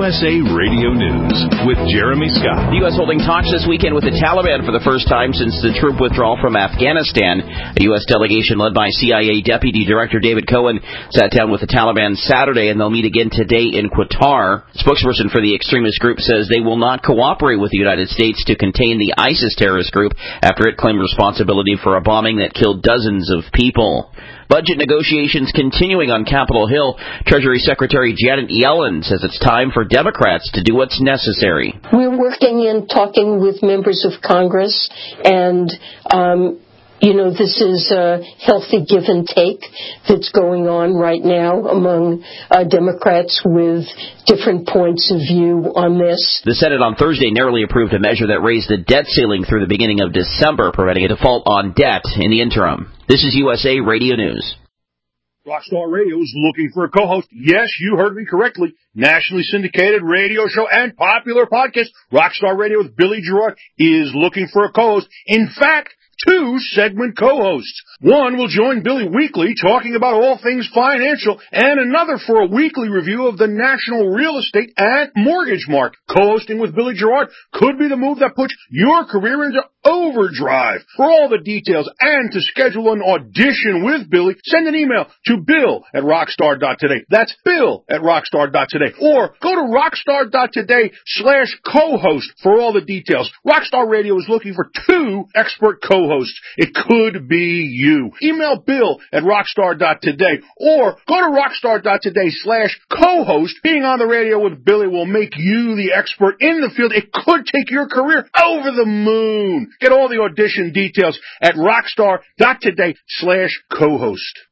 USA Radio News with Jeremy Scott. The U.S. holding talks this weekend with the Taliban for the first time since the troop withdrawal from Afghanistan. A U.S. delegation led by CIA Deputy Director David Cohen sat down with the Taliban Saturday, and they'll meet again today in Qatar. A spokesperson for the extremist group says they will not cooperate with the United States to contain the ISIS terrorist group after it claimed responsibility for a bombing that killed dozens of people. Budget negotiations continuing on Capitol Hill. Treasury Secretary Janet Yellen says it's time for Democrats to do what's necessary. We're working and talking with members of Congress, and this is a healthy give and take that's going on right now among Democrats with different points of view on this. The Senate on Thursday narrowly approved a measure that raised the debt ceiling through the beginning of December, preventing a default on debt in the interim. This is USA Radio News. Rockstar Radio is looking for a co-host. Yes, you heard me correctly. Nationally syndicated radio show and popular podcast. Rockstar Radio with Billy Gerard is looking for a co-host. In fact, 2 segment co-hosts. One will join Billy weekly talking about all things financial, and another for a weekly review of the national real estate and mortgage market. Co-hosting with Billy Gerard could be the move that puts your career into overdrive. For all the details and to schedule an audition with Billy, send an email to bill@rockstar.today. That's bill@rockstar.today. Or go to rockstar.today/co-host for all the details. Rockstar Radio is looking for 2 expert co-hosts. It could be you. Email bill@rockstar.today or go to rockstar.today/co-host. Being on the radio with Billy will make you the expert in the field. It could take your career over the moon. Get all the audition details at rockstar.today/co-host.